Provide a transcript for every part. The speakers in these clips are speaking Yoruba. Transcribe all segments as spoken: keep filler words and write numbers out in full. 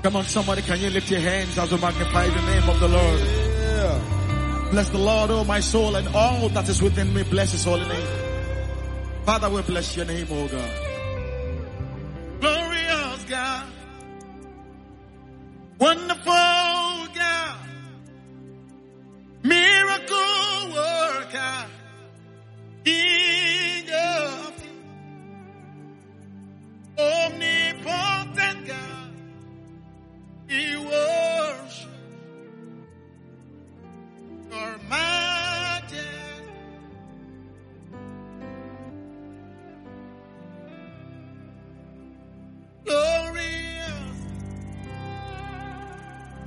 Come on, somebody, can you lift your hands as we magnify the name of the Lord? Yeah. Bless the Lord, oh my soul, and all that is within me. Bless His holy name. Father, we bless your name, oh God. Glorious God. Wonderful God. Miracle worker. King of kings. Omnipotent God. We worship your majesty. Glorious.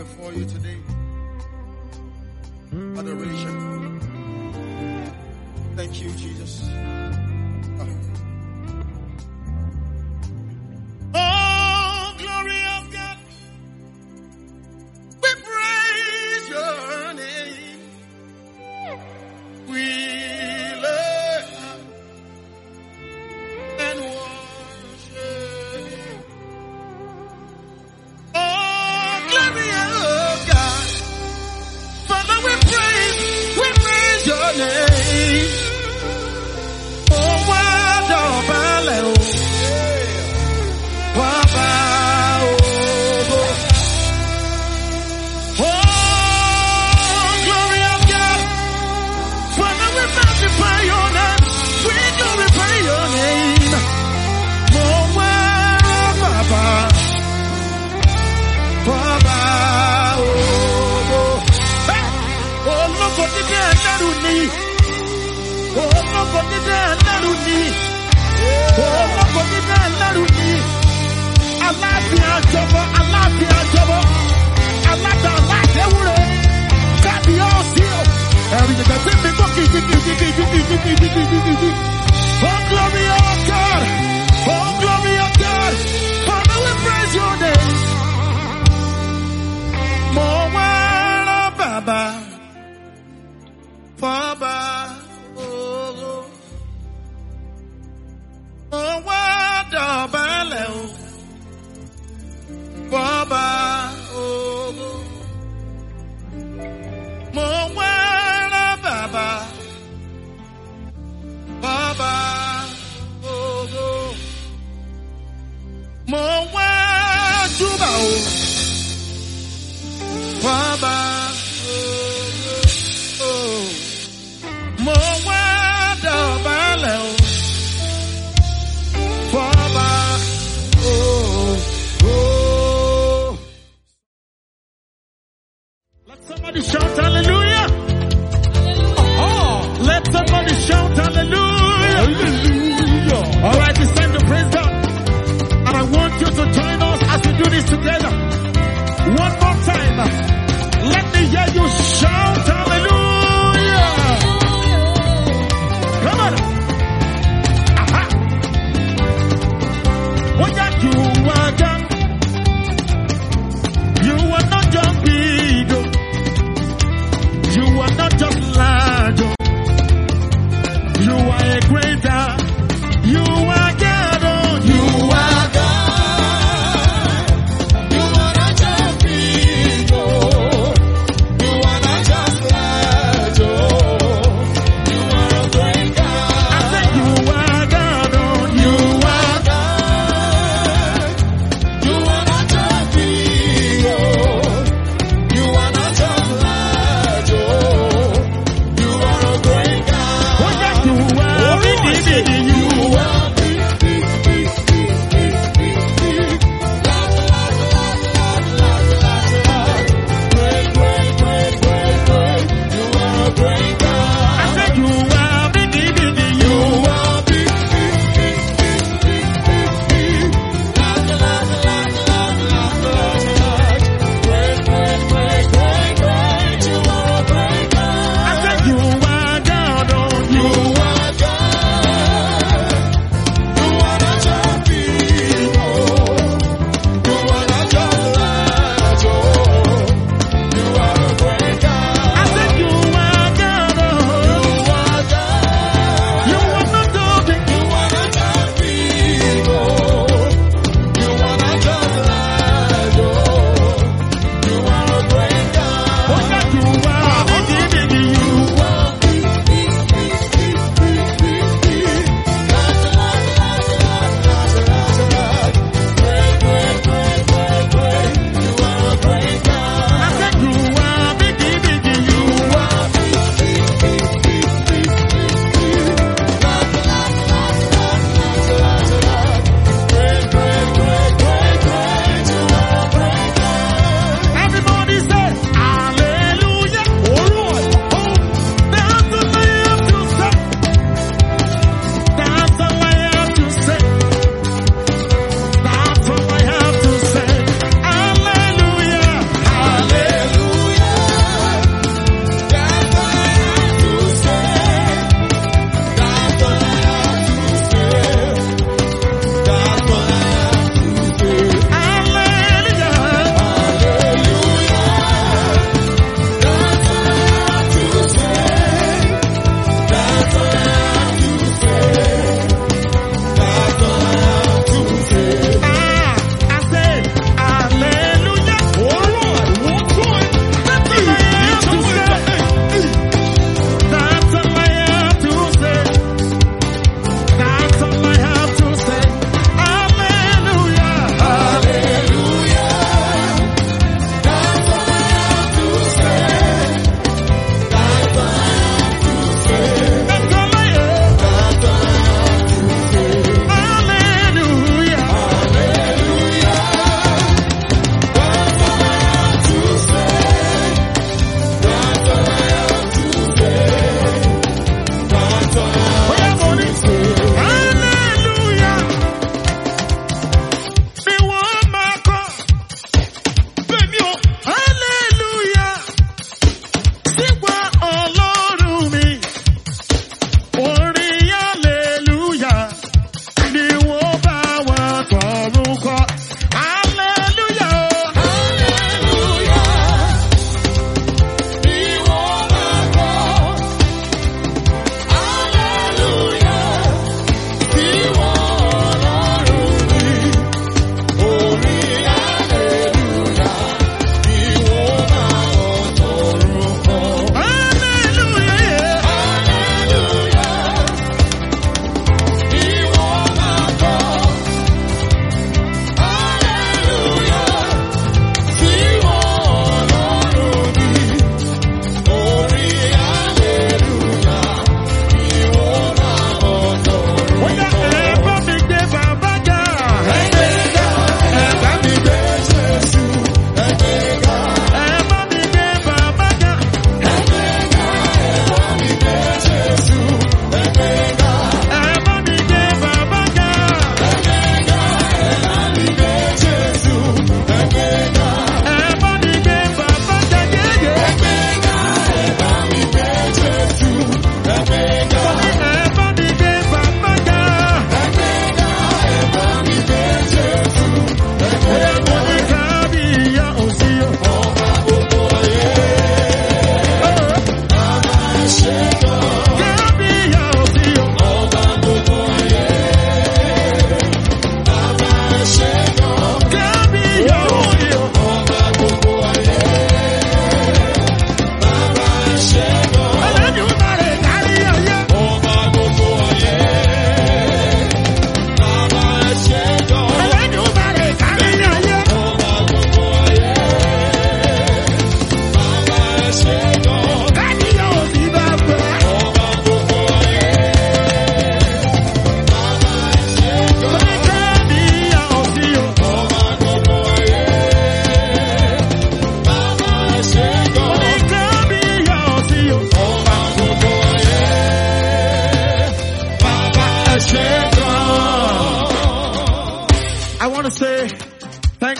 before you today. Adoration. Thank you, Jesus. Oh, glory of God. We praise your name. We love and worship you. Oh, glory of God. Father, we praise, we praise your name. Oh, what a ballet. Baba, oh, oh, glory of God. Father, we magnify your name. We glorify your name. Oh, Baba, Baba, oh, oh, look at the Naruni. Oh, look at the Naruni. Oh, look at the Naruni. Aláàfíà jọbọ, aláàfíà jọbọ, alága aláàjẹ wúre, kábíyèsí o. Ẹ̀rìn ìgbà tí mi gbọ́ kìkìkìkìkìkìkìkìkìkìkìkì. Oh, glory of God, oh, glory of God, Father, we praise your name. Mo wá rán bàbá, bàbá, oh, mo wá dọ̀bálẹ̀ o. Baba, oh, mo wá rán bàbá, Baba, oh, mo wá júbà o, Baba, oh, oh, mo wá dọ̀bálẹ̀ o, Baba, oh. Somebody shout hallelujah. Oh, let somebody shout hallelujah. Hallelujah. All right, it's time to praise God. And I want you to join us as we do this together. One more time. Let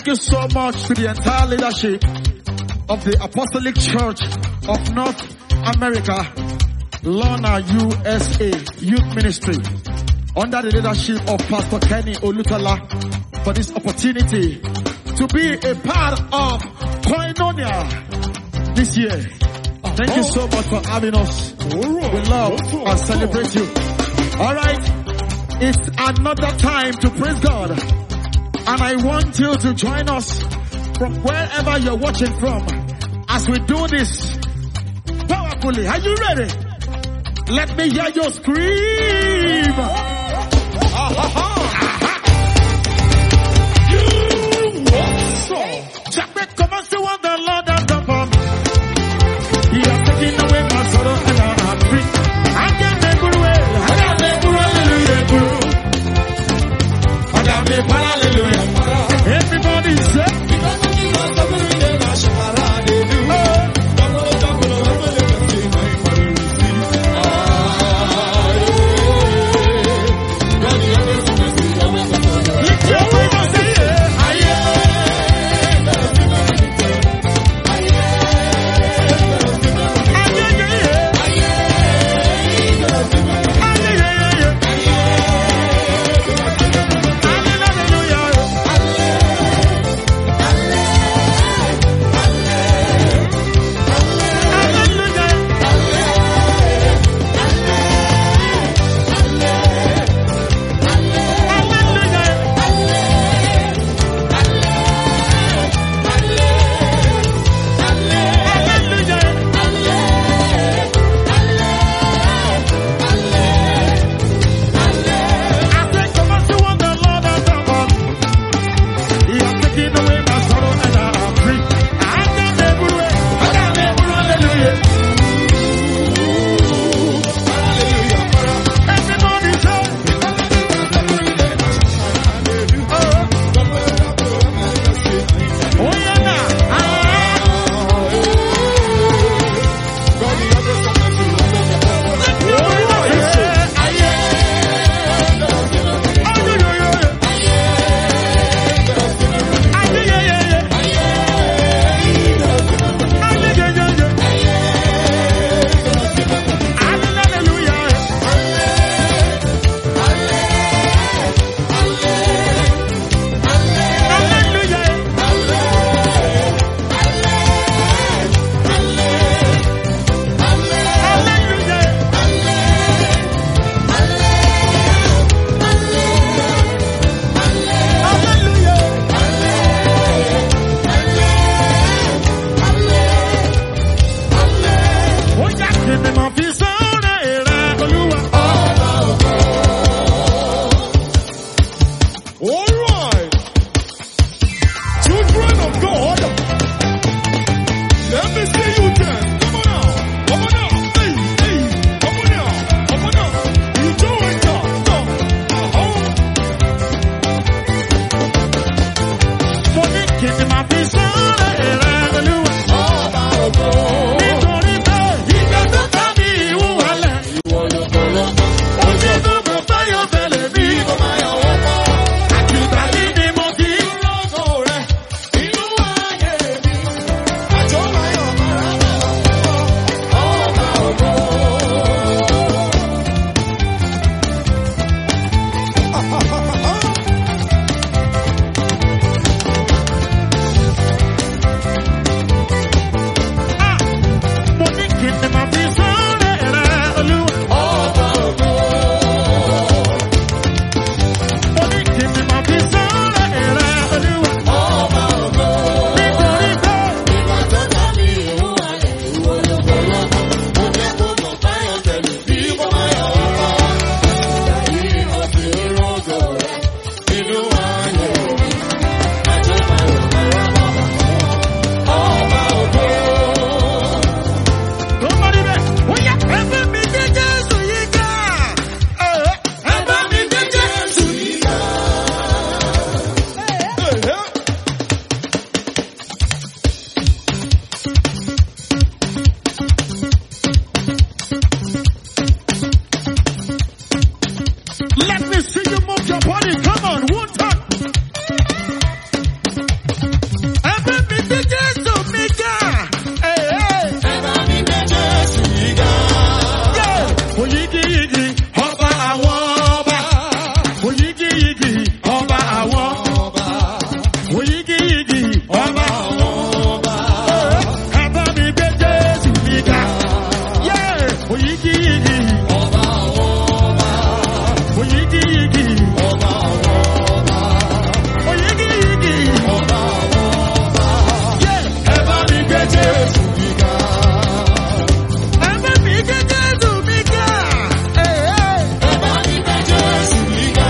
Thank you so much to the entire leadership of the Apostolic Church of North America, Lorna U S A Youth Ministry, under the leadership of Pastor Kenny Olutala, for this opportunity to be a part of Koinonia this year. Thank you so much for having us. We love and celebrate you. Alright, it's another time to praise God. And I want you to join us from wherever you're watching from as we do this powerfully. Are you ready? Let me hear you scream. You want so. Jack, come on, see what the Lord has done for me. He has taken away my sorrow and I am free. I got the good way. I got the good hallelujah. I got the hallelujah. Everybody say. Oyigiyigi, ọba àwọn ọba. Oyigiyigi, ọba àwọn ọba. Oyigiyigi, ọba àwọn ọba. Ẹ bá mi gbé Jésù mi ga. Oyigiyigi, ọba àwọn ọba. Oyigiyigi, ọba àwọn ọba. Oyigiyigi, ọba àwọn ọba. Ẹ bá mi gbé Jésù mi ga. Ẹ bá mi gbé Jésù mi ga. Ẹ bá mi gbé Jésù mi ga.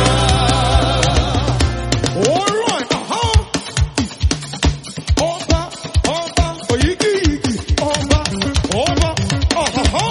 All right, uh-huh. Ọba, ọba, oyigiyigi, ọba, ọba, uh-huh.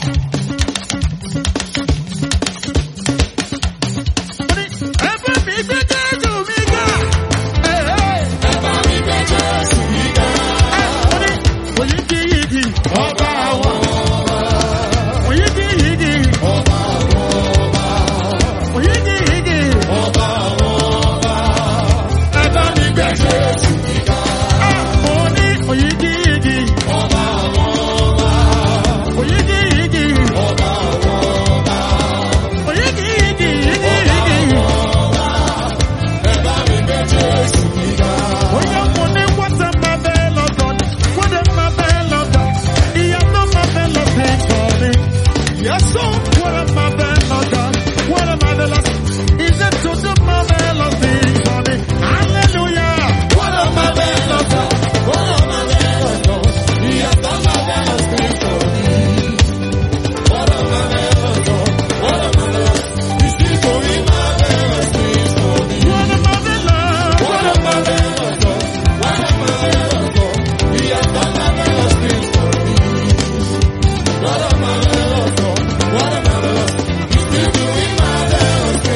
Ẹ bá mi gbé Jésù mi ga. Ẹ bá mi gbé Jésù mi ga. Oyigiyigi, ọba àwọn ọba. Oyigiyigi, ọba àwọn ọba. Oyigiyigi, ọba àwọn ọba. Ẹ bá mi gbé Jésù mi ga. Mo ní oyigiyigi, ọba àwọn ọba. Oyigiyigi, ọba àwọn ọba. Oyigiyigi, oyigiyigi, ọba. Ẹ bá mi gbé Jésù mi ga. Oya mo ní what a marvelous God, what a marvelous God. He has done marvelous things for me. Yes, so what a marvelous God, what a marvelous. He's a to do marvelous things for me. Hallelujah. What a marvelous God, what a marvelous God. He has done marvelous things for me. What a marvelous God, what a marvelous. He's still doing marvelous things for me. What a marvelous, what a marvelous God, what a marvelous God. He has done marvelous things for me. What a marvelous God, what a marvelous. He's still doing marvelous things.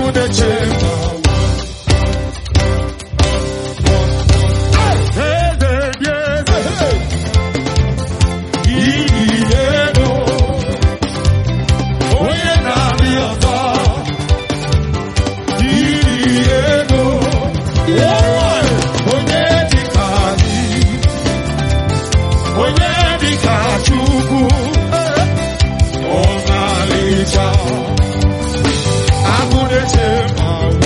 I'm gonna take my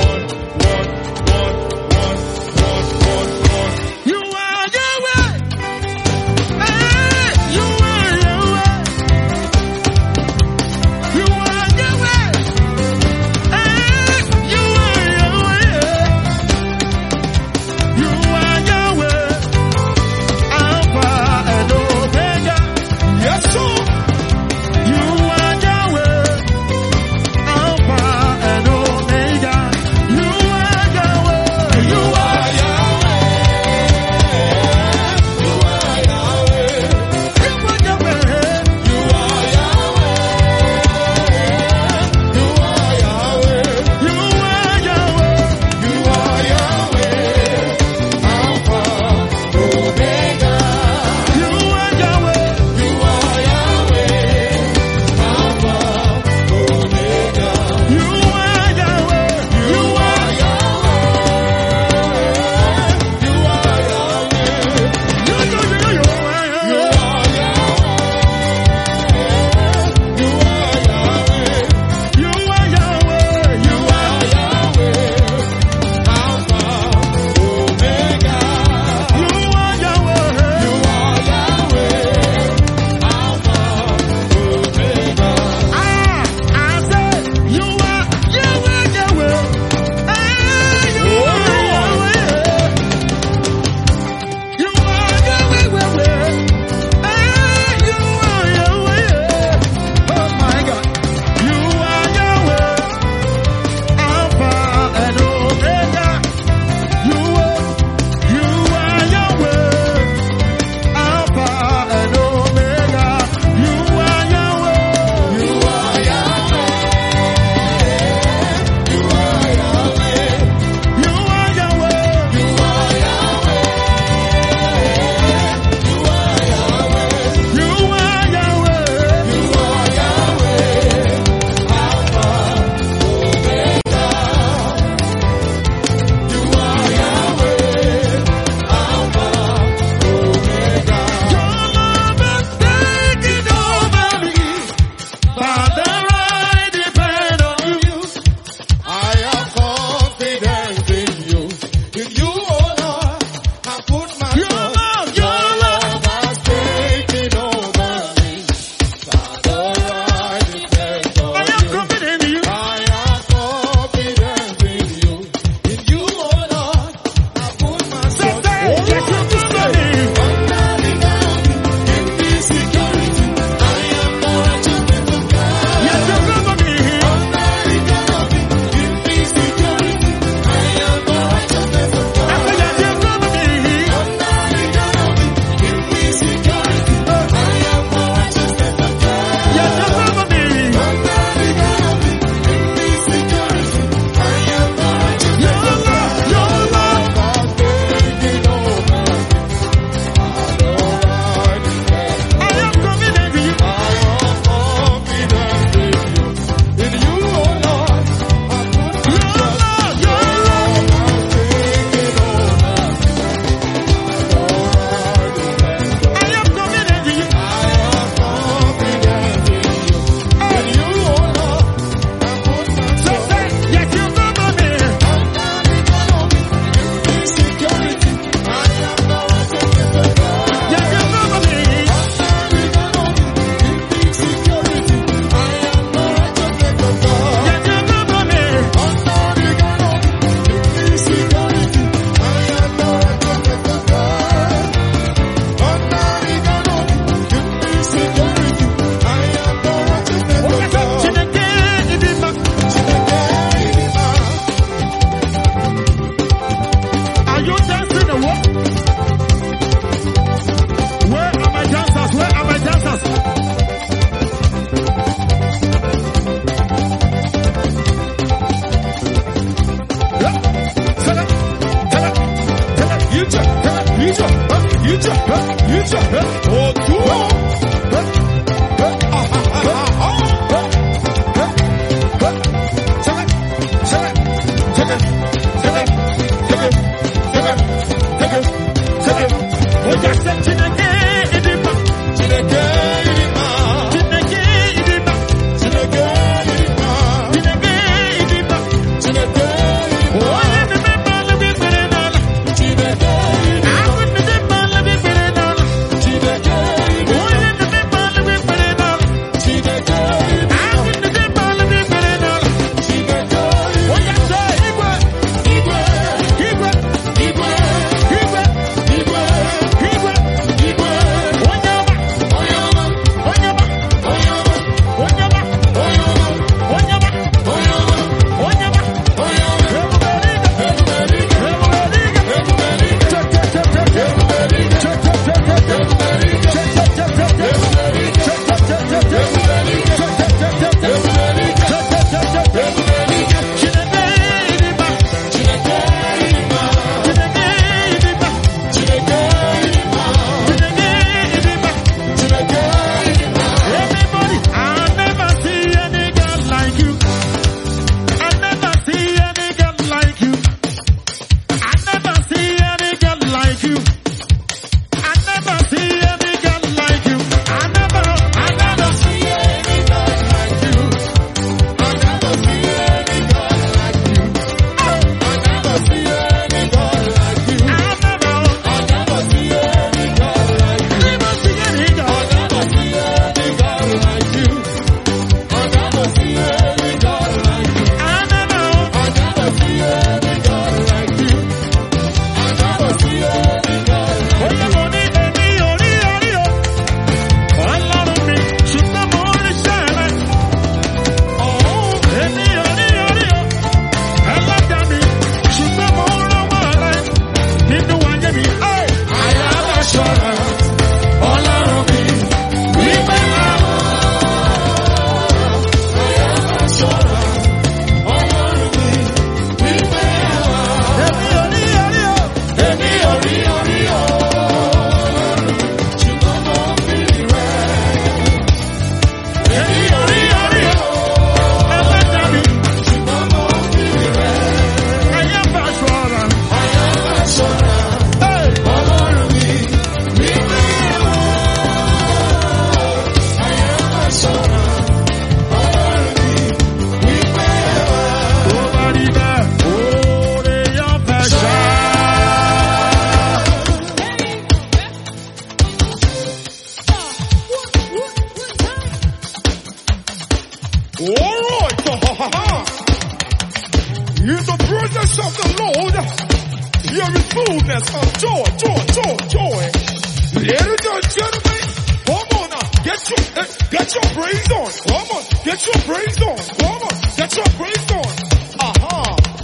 In the presence of the Lord, there is fullness of joy, joy, joy, joy. Ladies and gentlemen, come on now, get your, eh, get your praise on. Come on, get your praise on. Come on, get your praise on. Aha.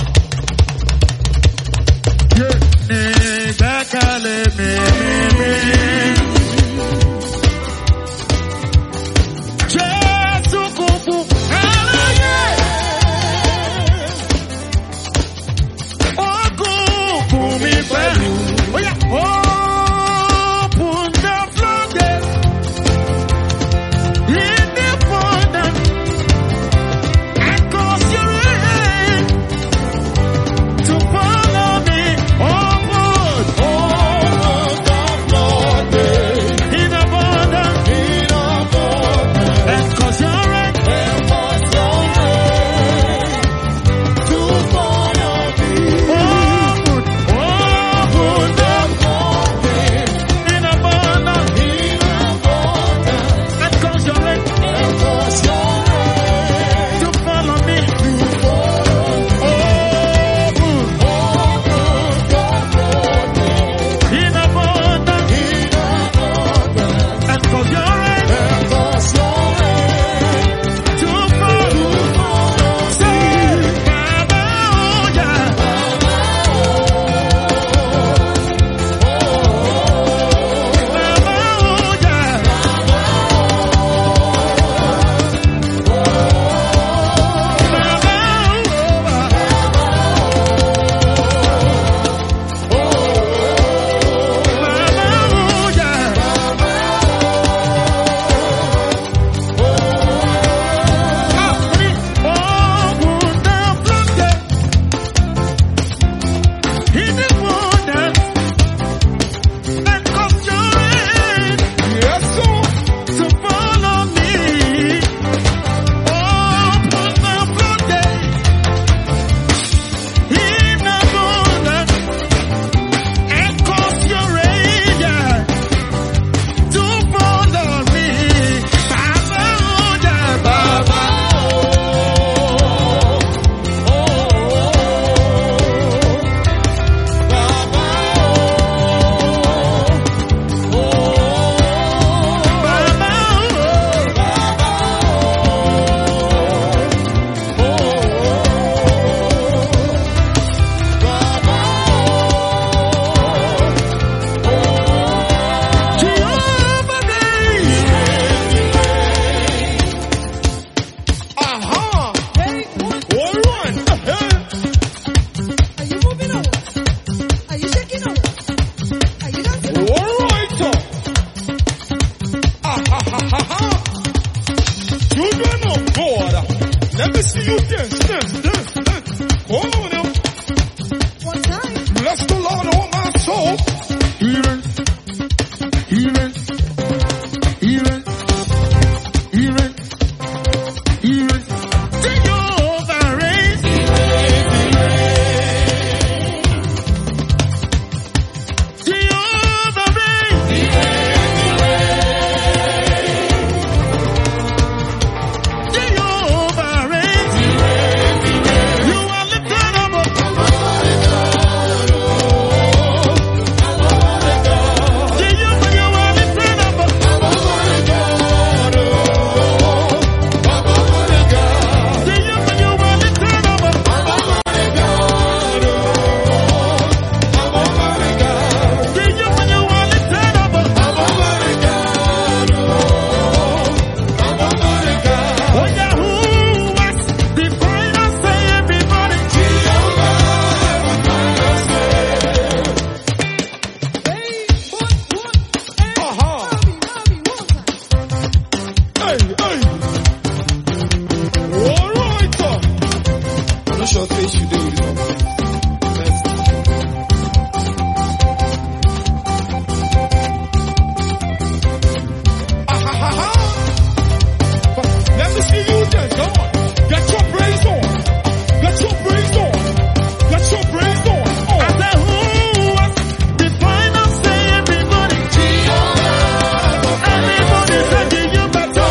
Yeah. Let me see you dance, dance, dance, dance. Hold on now. One time. Bless the Lord, oh my soul. Healing, healing, healing, healing, healing. Jehovah reigns. Jehovah reigns. Jehovah reigns. You are lifted up. Jehovah, you are lifted up. Jehovah, you are lifted up. Jehovah, you are lifted up. Oh, yeah, who was the final say, everybody? Hey, one, one, hey, Uh-huh. Mommy, mommy, one time. Hey, hey. All right, sir. That's your face you do. Let me see you dance. Come on. Get your praise on. Get your praise on. Get your praise on. Oh. I said, who was the final say, everybody? Everybody said, you better.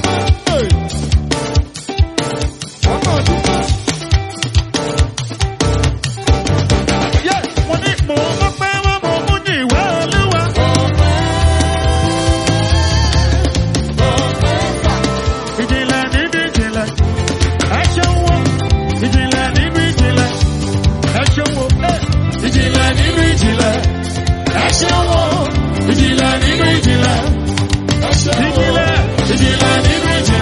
Ìjìnlẹ̀ nínú ìjìnlẹ̀. Ìjìnlẹ̀ nínú ìjìnlẹ̀.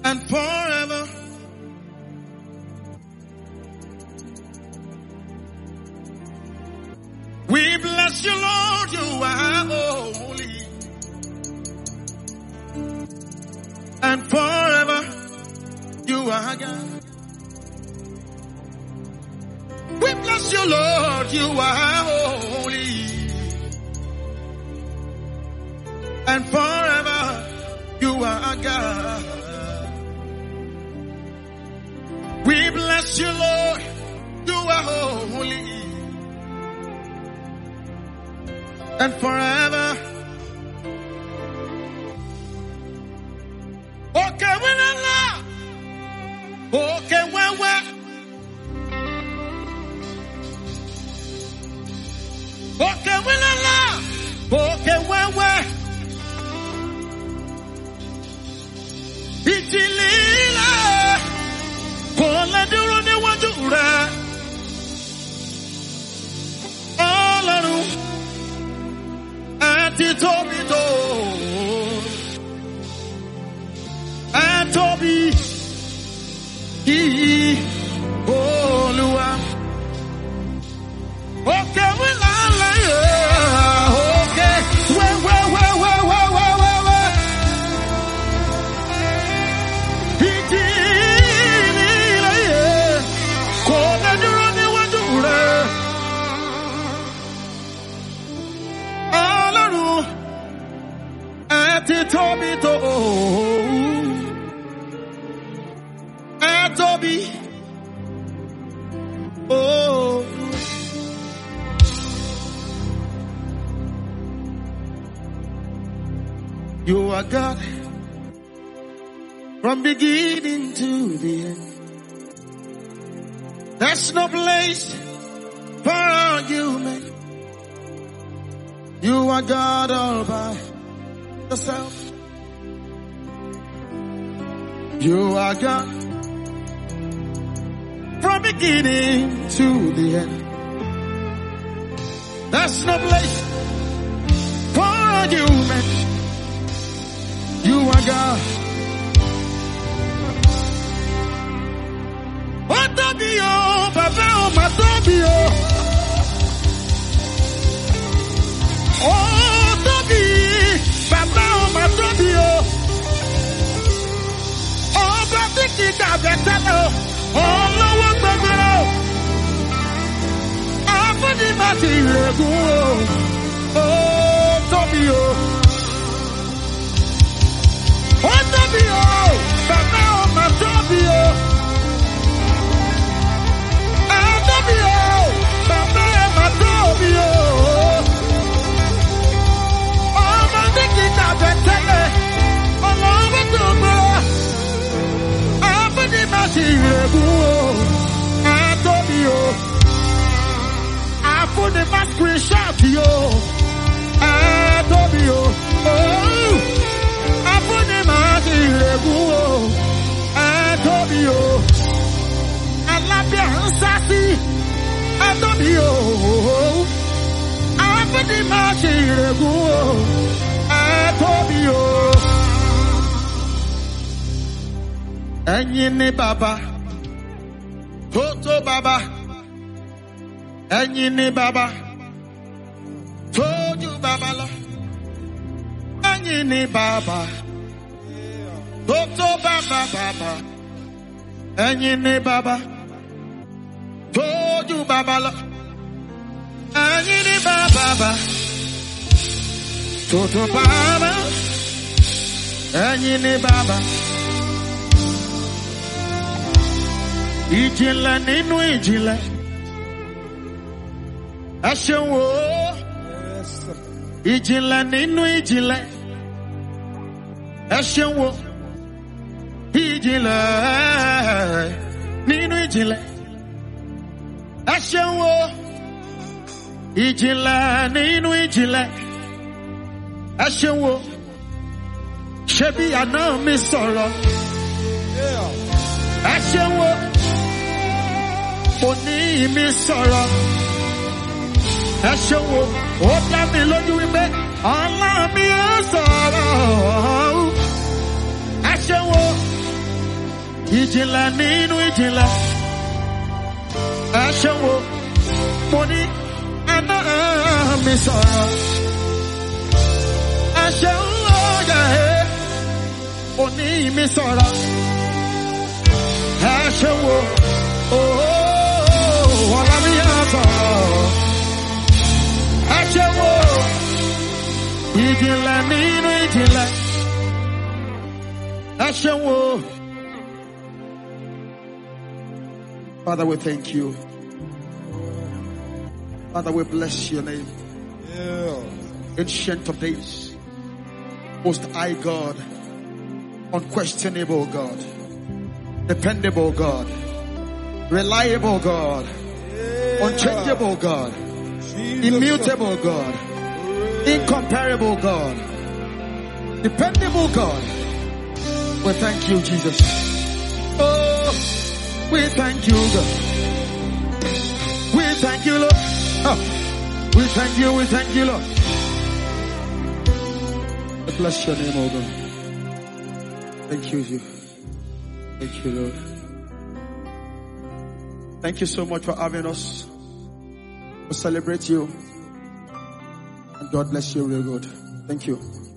and forever. We bless you, Lord, you are holy. And forever, you are God. We bless you, Lord, you are holy. And forever, you are God. We bless you, Lord, you are holy. And forever. Okay, when Allah. Okay, when when. Okay, when Allah. Okay, when when. Itilila. Kola duro ni wajura. Ọlọ́run. Àti tóbi tó. Àtóbi. Kìí Olúwa. Òkè wíwá láyé. Òkè wẹ́wẹ́wẹ́wẹ́wẹ́wẹ́wẹ́. Ìjì ní láyé. Kò lè dúró níwájú rẹ̀. Ọlọ́run. Àti tóbi tó. Àtóbi. Oh. You are God from beginning to the end. There's no place for argument. You are God all by yourself. You are God from beginning to the end. There's no place for argument. You are God. Oh, Tobio, Baba, oh, my Tobio. Oh, Tobi, Baba, oh, my Tobio. Oh, Batiki, Tabetano. Oh, no one, Baba. I'm for the material. Oh, Tobio. Oh, Tobio, Baba, oh, my Tobio. Ah, Tobio, Baba, my Tobio. Oh, my Nicky, Tabetele. Oh, my Tobio. Ah, for the material. Ah, Tobio. Ah, for the screenshot, yo. Ah, Tobio. Oh. Abune mati leguo, Adobio, Alabia Sasi, Adobio, Abune mati leguo, Adobio. Ẹ̀yin ni baba, Toto baba, ẹ̀yin ni baba, Toju baba lọ. Ẹ̀yin ni baba. Toto baba baba, ẹ̀yin ni baba, tójú baba lọ. Ẹ̀yin ni baba baba, toto baba, ẹ̀yin ni baba. Ìjìnlẹ̀ nínú ìjìnlẹ̀, ẹ ṣeun o. Ìjìnlẹ̀ nínú ìjìnlẹ̀, ẹ ṣeun o. Ìjìnlẹ̀ nínú ìjìnlẹ̀, ẹ ṣeun o. Ìjìnlẹ̀ nínú ìjìnlẹ̀, ẹ ṣeun o. Ṣé bí àná mi sọ̀rọ̀, ẹ ṣeun o. Òní mi sọ̀rọ̀, ẹ ṣeun o. Ó dá mi lójú wípé ọlá mi ó sọ̀rọ̀, ẹ ṣeun o. Ìjìnlẹ̀ nínú ìjìnlẹ̀. Ẹ ṣeun o. Mo ní ẹná mi sọ̀rọ̀. Ẹ ṣeun o yẹ ẹ́. Mo ní mi sọ̀rọ̀. Ẹ ṣeun o. Ooo ọ̀la mi yà sọ̀rọ̀. Ẹ ṣeun o. Ìjìnlẹ̀ nínú ìjìnlẹ̀. Ẹ ṣeun o. Father, we thank you. Father, we bless your name. Yeah. Ancient of days. Most high God. Unquestionable God. Dependable God. Reliable God. Yeah. Unchangeable God. Jesus. Immutable God. Incomparable God. Dependable God. We thank you, Jesus. Oh, we thank you, God. We thank you, Lord. Oh, we thank you, we thank you, Lord. I bless your name, oh God. Thank you, you. Thank you, Lord. Thank you so much for having us. We celebrate you. And God bless you real good. Thank you.